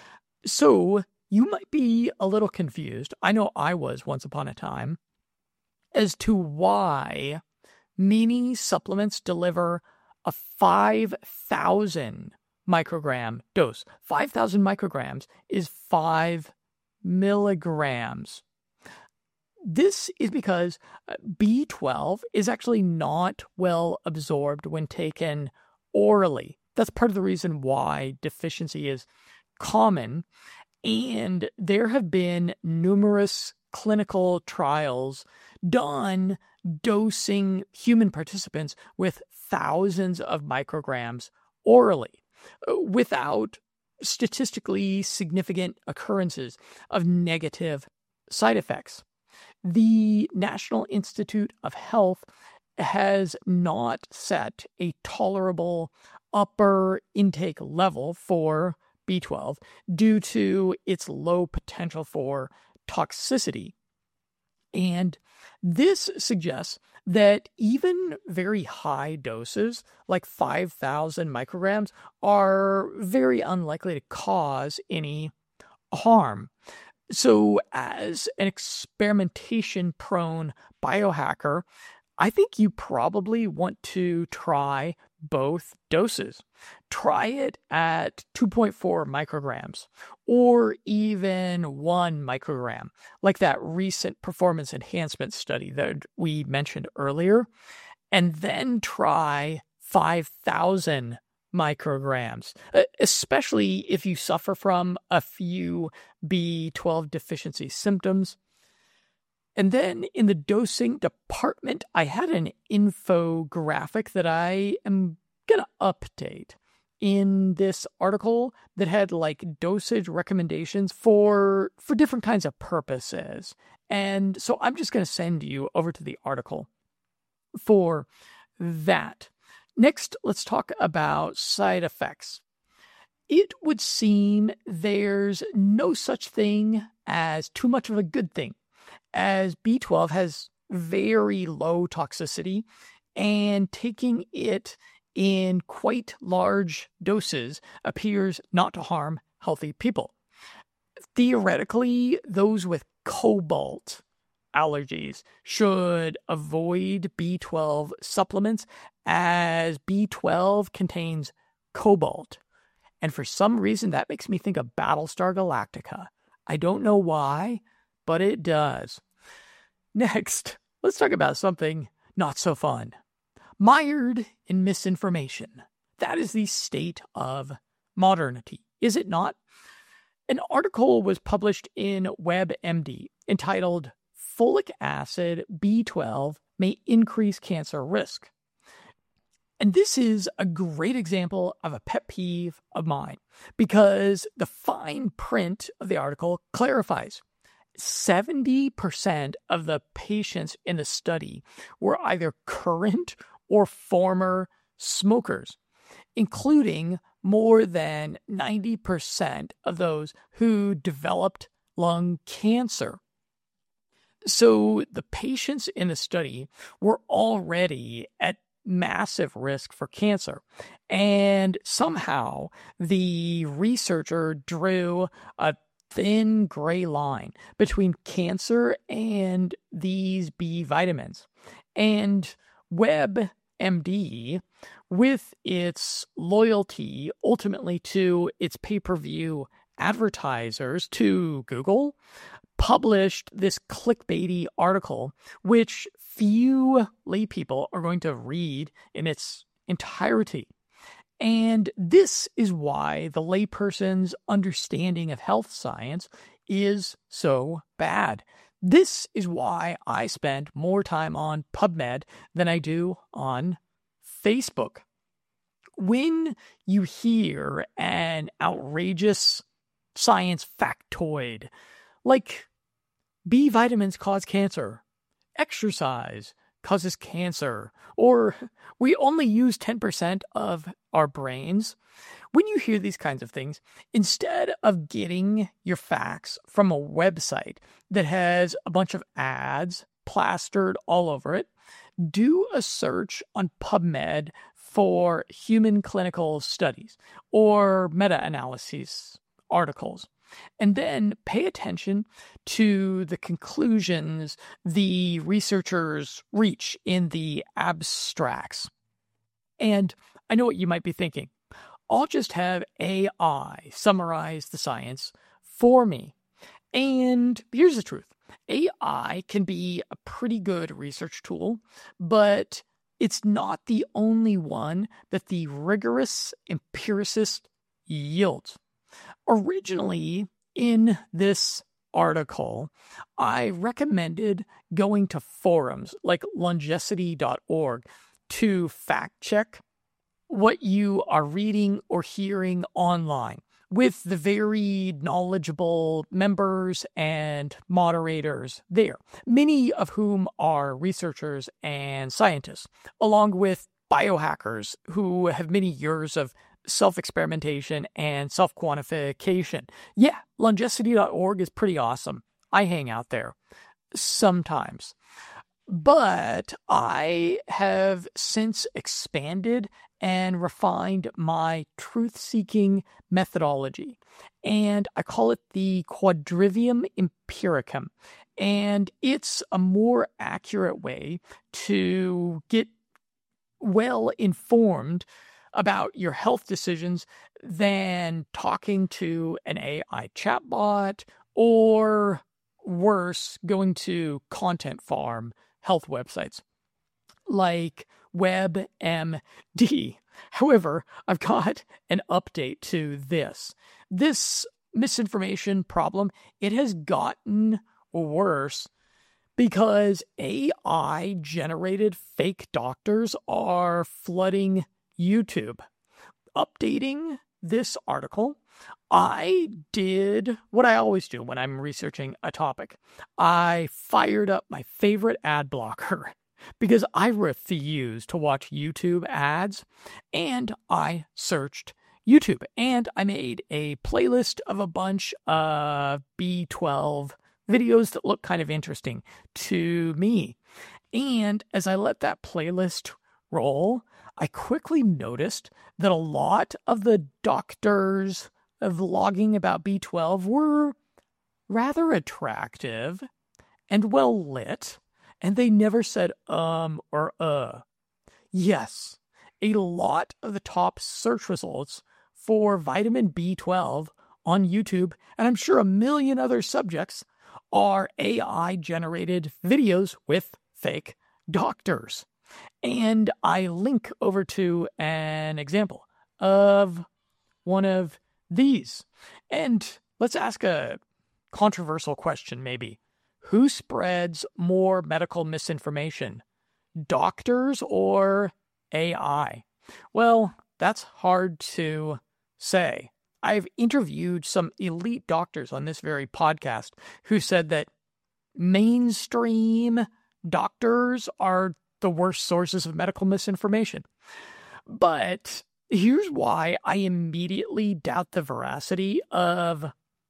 So you might be a little confused. I know I was once upon a time as to why many supplements deliver a 5,000 microgram dose. 5,000 micrograms is 5 milligrams. This is because B12 is actually not well absorbed when taken orally. That's part of the reason why deficiency is common. And there have been numerous clinical trials done dosing human participants with thousands of micrograms orally without statistically significant occurrences of negative side effects. The National Institute of Health has not set a tolerable upper intake level for B12 due to its low potential for toxicity. And this suggests that even very high doses, like 5,000 micrograms, are very unlikely to cause any harm. So as an experimentation-prone biohacker, I think you probably want to try both doses. Try it at 2.4 micrograms or even 1 microgram, like that recent performance enhancement study that we mentioned earlier, and then try 5,000 micrograms, especially if you suffer from a few B12 deficiency symptoms. And then in the dosing department, I had an infographic that I am going to update in this article that had like dosage recommendations for different kinds of purposes. And so I'm just going to send you over to the article for that. Next, let's talk about side effects. It would seem there's no such thing as too much of a good thing, as B12 has very low toxicity, and taking it in quite large doses appears not to harm healthy people. Theoretically, those with cobalt allergies should avoid B12 supplements, as B12 contains cobalt. And for some reason, that makes me think of Battlestar Galactica. I don't know why, but it does. Next, let's talk about something not so fun. Mired in misinformation. That is the state of modernity, is it not? An article was published in WebMD entitled Folic Acid B12 May Increase Cancer Risk. And this is a great example of a pet peeve of mine, because the fine print of the article clarifies 70% of the patients in the study were either current or former smokers, including more than 90% of those who developed lung cancer. So the patients in the study were already at massive risk for cancer. And somehow the researcher drew a thin gray line between cancer and these B vitamins. And WebMD, with its loyalty ultimately to its pay-per-view advertisers, to Google, published this clickbaity article, which few laypeople are going to read in its entirety. And this is why the layperson's understanding of health science is so bad. This is why I spend more time on PubMed than I do on Facebook. When you hear an outrageous science factoid like B vitamins cause cancer, exercise causes cancer, or we only use 10% of our brains, when you hear these kinds of things, instead of getting your facts from a website that has a bunch of ads plastered all over it, do a search on PubMed for human clinical studies or meta-analyses articles. And then pay attention to the conclusions the researchers reach in the abstracts. And I know what you might be thinking. I'll just have AI summarize the science for me. And here's the truth. AI can be a pretty good research tool, but it's not the only one that the rigorous empiricist yields. Originally, in this article, I recommended going to forums like longecity.org to fact check what you are reading or hearing online with the very knowledgeable members and moderators there, many of whom are researchers and scientists, along with biohackers who have many years of self-experimentation and self-quantification. Yeah, longecity.org is pretty awesome. I hang out there. sometimes. But I have since expanded and refined my truth-seeking methodology, and I call it the Quadrivium Empiricum. And it's a more accurate way to get well informed about your health decisions than talking to an AI chatbot or worse, going to content farm health websites like WebMD. However, I've got an update to this. This misinformation problem, it has gotten worse because AI-generated fake doctors are flooding YouTube. Updating this article, I did what I always do when I'm researching a topic. I fired up my favorite ad blocker because I refuse to watch YouTube ads, and I searched YouTube, and I made a playlist of a bunch of B12 videos that look kind of interesting to me. And as I let that playlist roll, I quickly noticed that a lot of the doctors vlogging about B12 were rather attractive and well lit, and they never said or. Yes, a lot of the top search results for vitamin B12 on YouTube, and I'm sure a million other subjects, are AI-generated videos with fake doctors. And I link over to an example of one of these. And let's ask a controversial question, maybe. Who spreads more medical misinformation, doctors or AI? Well, that's hard to say. I've interviewed some elite doctors on this very podcast who said that mainstream doctors are the worst sources of medical misinformation. But here's why I immediately doubt the veracity of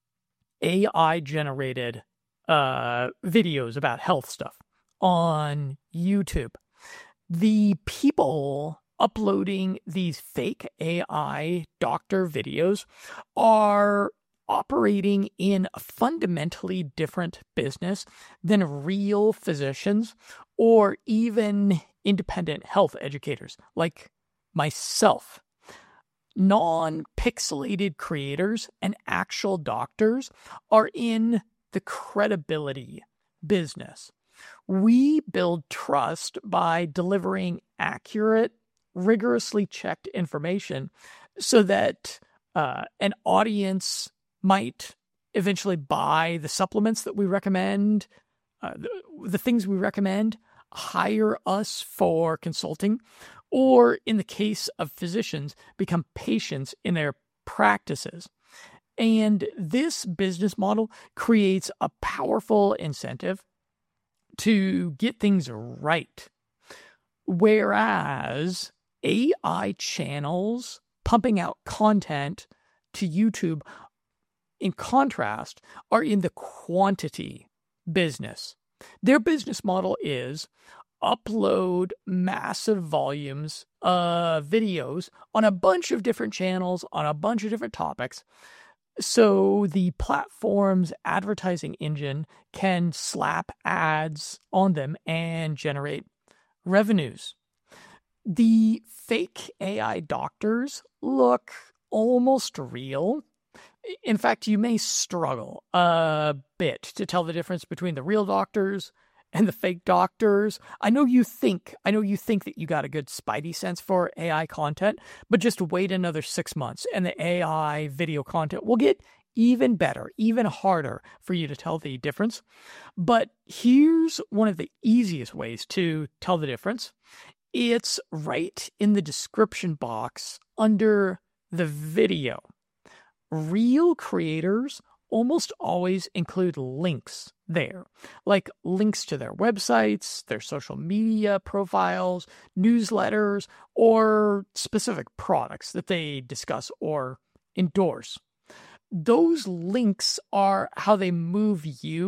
AI-generated videos about health stuff on YouTube. The people uploading these fake AI doctor videos are operating in a fundamentally different business than real physicians or even independent health educators like myself. Non-pixelated creators and actual doctors are in the credibility business. We build trust by delivering accurate, rigorously checked information so that an audience might eventually buy the supplements that we recommend, the things we recommend, hire us for consulting, or in the case of physicians, become patients in their practices. And this business model creates a powerful incentive to get things right. Whereas AI channels pumping out content to YouTube, in contrast, are in the quantity business. Their business model is upload massive volumes of videos on a bunch of different channels, on a bunch of different topics, so the platform's advertising engine can slap ads on them and generate revenues. The fake AI doctors look almost real. In fact, you may struggle a bit to tell the difference between the real doctors and the fake doctors. I know you think that you got a good spidey sense for AI content, but just wait another 6 months and the AI video content will get even better, even harder for you to tell the difference. But here's one of the easiest ways to tell the difference. It's right in the description box under the video. Real creators almost always include links there, like links to their websites, their social media profiles, newsletters, or specific products that they discuss or endorse. Those links are how they move you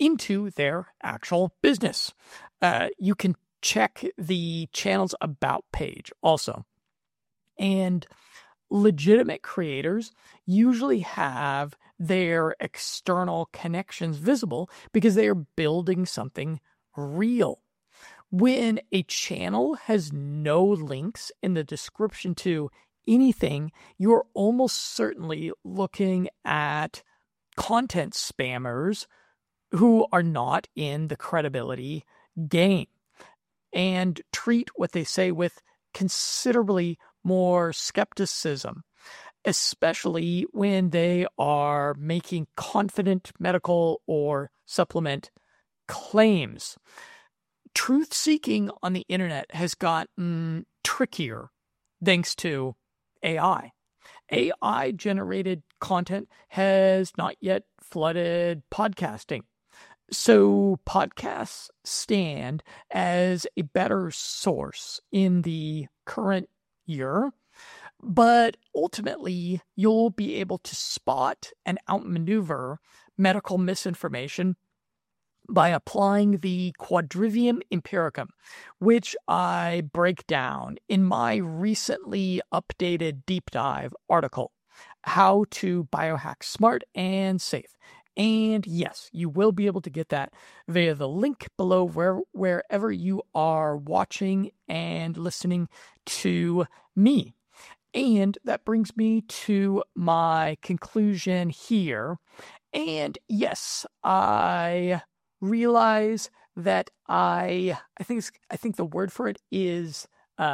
into their actual business. You can check the channel's About page also. And legitimate creators usually have their external connections visible because they are building something real. When a channel has no links in the description to anything, you're almost certainly looking at content spammers who are not in the credibility game, and treat what they say with considerably more skepticism, especially when they are making confident medical or supplement claims. Truth-seeking on the internet has gotten trickier thanks to AI. AI-generated content has not yet flooded podcasting. So podcasts stand as a better source in the current year, but ultimately you'll be able to spot and outmaneuver medical misinformation by applying the Quadrivium Empiricum, which I break down in my recently updated deep dive article, How to Biohack Smart and Safe. And yes, you will be able to get that via the link below wherever you are watching and listening to me. And that brings me to my conclusion here. And yes, I realize that I think the word for it is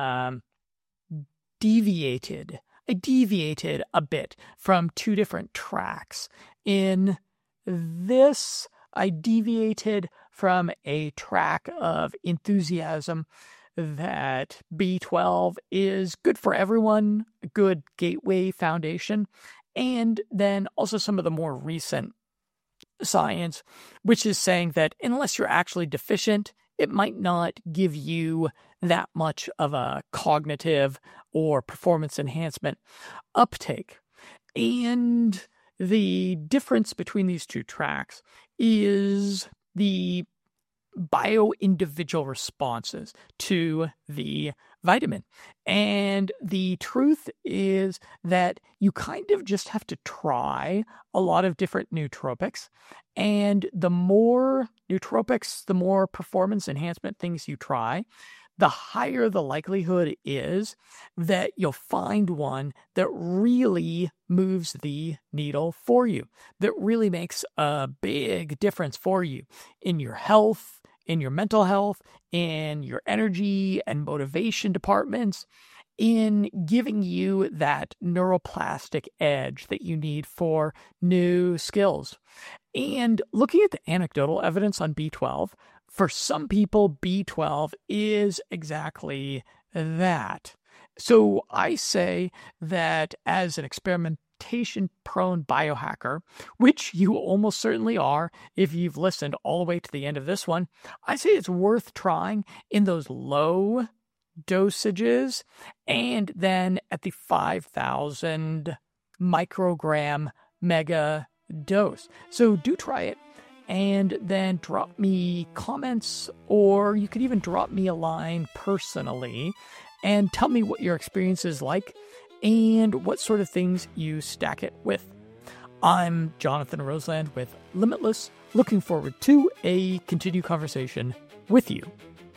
deviated. I deviated a bit from two different tracks. In this, I deviated from a track of enthusiasm that B12 is good for everyone, a good gateway foundation, and then also some of the more recent science, which is saying that unless you're actually deficient, it might not give you that much of a cognitive or performance enhancement uptake. And the difference between these two tracks is the bio-individual responses to the vitamin. And the truth is that you kind of just have to try a lot of different nootropics. And the more nootropics, the more performance enhancement things you try, the higher the likelihood is that you'll find one that really moves the needle for you, that really makes a big difference for you in your health, in your mental health, in your energy and motivation departments, in giving you that neuroplastic edge that you need for new skills. And looking at the anecdotal evidence on B12, for some people, B12 is exactly that. So I say that as an experimentation-prone biohacker, which you almost certainly are if you've listened all the way to the end of this one, I say it's worth trying in those low dosages and then at the 5,000 microgram mega dose. So do try it. And then drop me comments, or you could even drop me a line personally and tell me what your experience is like and what sort of things you stack it with. I'm Jonathan Roseland with Limitless, looking forward to a continued conversation with you.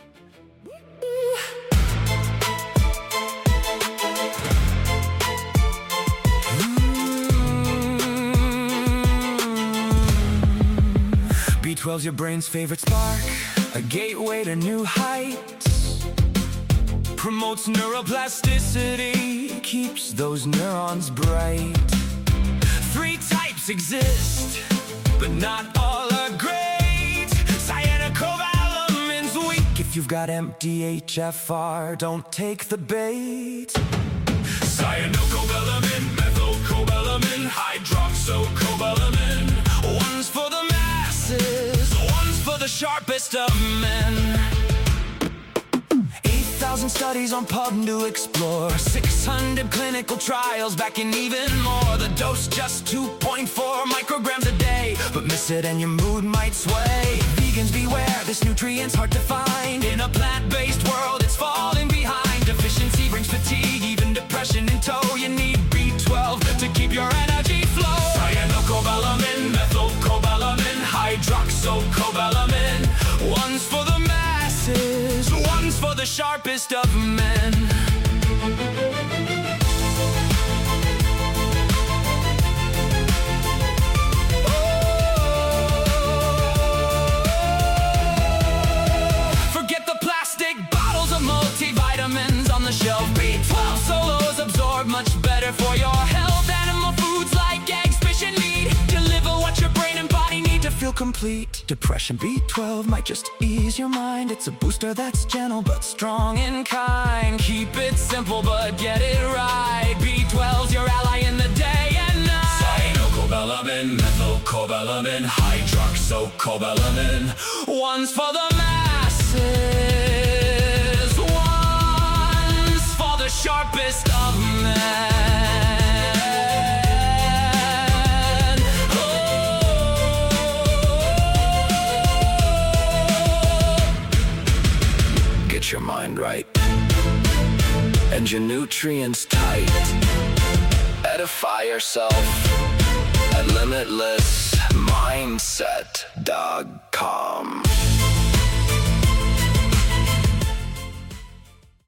B12's your brain's favorite spark, a gateway to new heights. Promotes neuroplasticity, keeps those neurons bright. 3 types exist, but not all are great. Cyanocobalamin's weak. If you've got MTHFR, don't take the bait. Cyanocobalamin, methylcobalamin, hydroxocobalamin. One's for the masses, one's for the sharpest of men. 8,000 studies on Pub to explore, 600 clinical trials backing even more. The dose just 2.4 micrograms a day, but miss it and your mood might sway. Vegans beware, this nutrient's hard to find. In a plant-based world, it's falling behind. Deficiency brings fatigue, even depression in tow. You need B12 to keep your energy flow. Cyanocobalamin, methylcobalamin, hydroxocobalamin. One's for the masses, one's for the sharpest of men. Forget the plastic bottles of multivitamins on the shelf. B12 solos absorb much better for your health. Animal foods like eggs, fish, and meat deliver what your brain and body need to feel complete. Depression B12 might just ease your mind. It's a booster that's gentle but strong and kind. Keep it simple but get it right. B12's your ally in the day and night. Cyanocobalamin, methylcobalamin, hydroxocobalamin. One's for the masses, one's for the sharpest of men. Get your mind right and your nutrients tight. Edify yourself at limitlessmindset.com.